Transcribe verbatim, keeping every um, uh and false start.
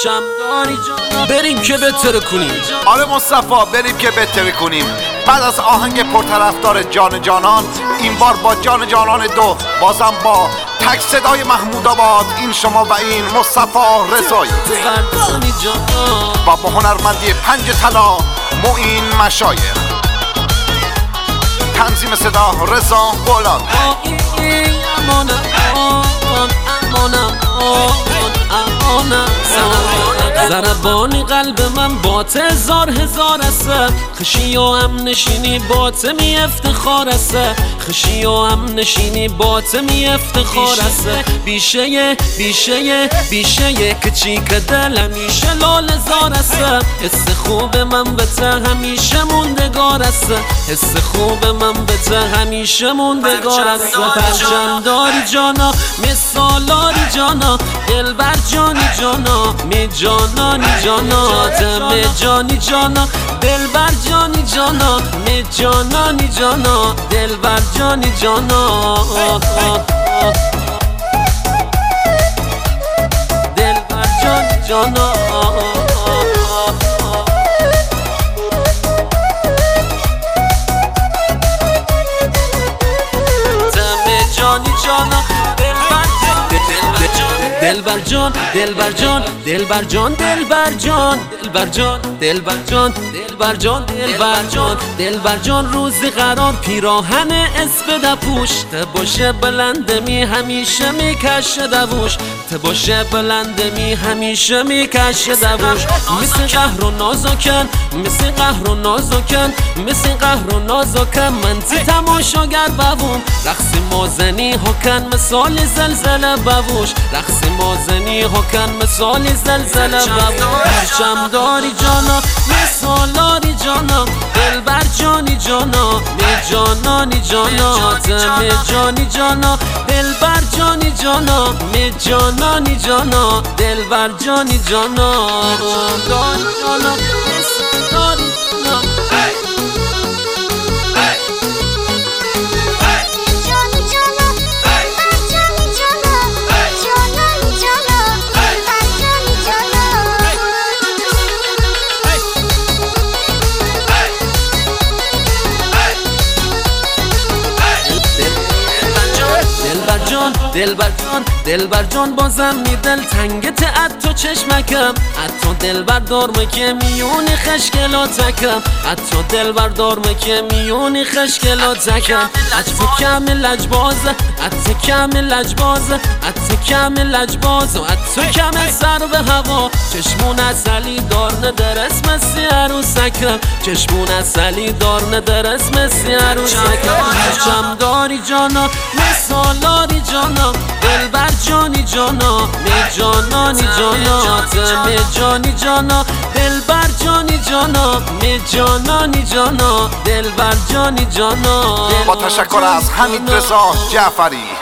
پرچم داری جانا بریم که بهتر کنیم. آره مصطفی بریم که بهتر کنیم. بعد از آهنگ پرطرفدار جان جانان، این بار با جان جانان دو، بازم با تک صدای محمود آباد، این شما و این مصطفی رضایی و با هنرمندی پنج طلا معین مشایخ. تنظیم صدا رضا بولان. ضربانی قلب من بات هزار هزار است، خشی و هم نشینی بات می افتخار است، خشی و هم نشینی بات می افتخار است. بیشه بیشه بیشه کچیک دل همیشه لال زار است، حس خوب من به ته همیشه موندگار است، حس خوب من به ته همیشه موندگار است. پرچم داری جانا مثالاری جانا، دلبر جانی جانا می جانانی جانا، دم جانی جانا دلبر جانی جانا می جانانی جانا دلبر جانی جانا دلبر جانی جانا دم جانی جانا دلبر جان دلبر جان دلبر جان دلبر جان دلبر جان دلبر جان دلبر جان دلبر جان دلبر جان روزی قرار پیراهن اسپد پوشت باشه بلند می همیشه میکشه دووش باشه بلند می همیشه میکشه دووش. مثل قهر و نازکن مثل قهر و نازکن مثل قهر و نازکن من تی تماشاگر بوم، رقص مازنی ها کن مثال زلزله بوش، رقص مازنی ها کن مثال زلزله بوش. پرچم داری جانا مثالاری جانا، دلبر جانی جانا می جانانی جانا، دم جانی جانا دلبر جانی جانا می جانانی جانا دلبر جانی جانا دانی جانا دانی جانا. دلبر جان دلبر جان بازم می دل تنگت ات تو چشمکم، حتی دلبر دارمه که میونی خشکلاتکم، حتی دلبر دارمه که میونی خشکلاتکم. ات تو کم لجبازه ات کم لجبازه ات کم لجبازه ات تو کم سر به هوا، چشمون اصلی دار ندر اسم سی عروسکم، چشمون اصلی دار ندر اسم سی عروسکم. پرچم داری جانا مثالاری جانا، دلبر جانی جانا می جانانی جانا، دم جانی جانا دلبر جانی جانا می جانانی جانا دلبر جانی جانا. با تشکر از حمید رضا جعفری.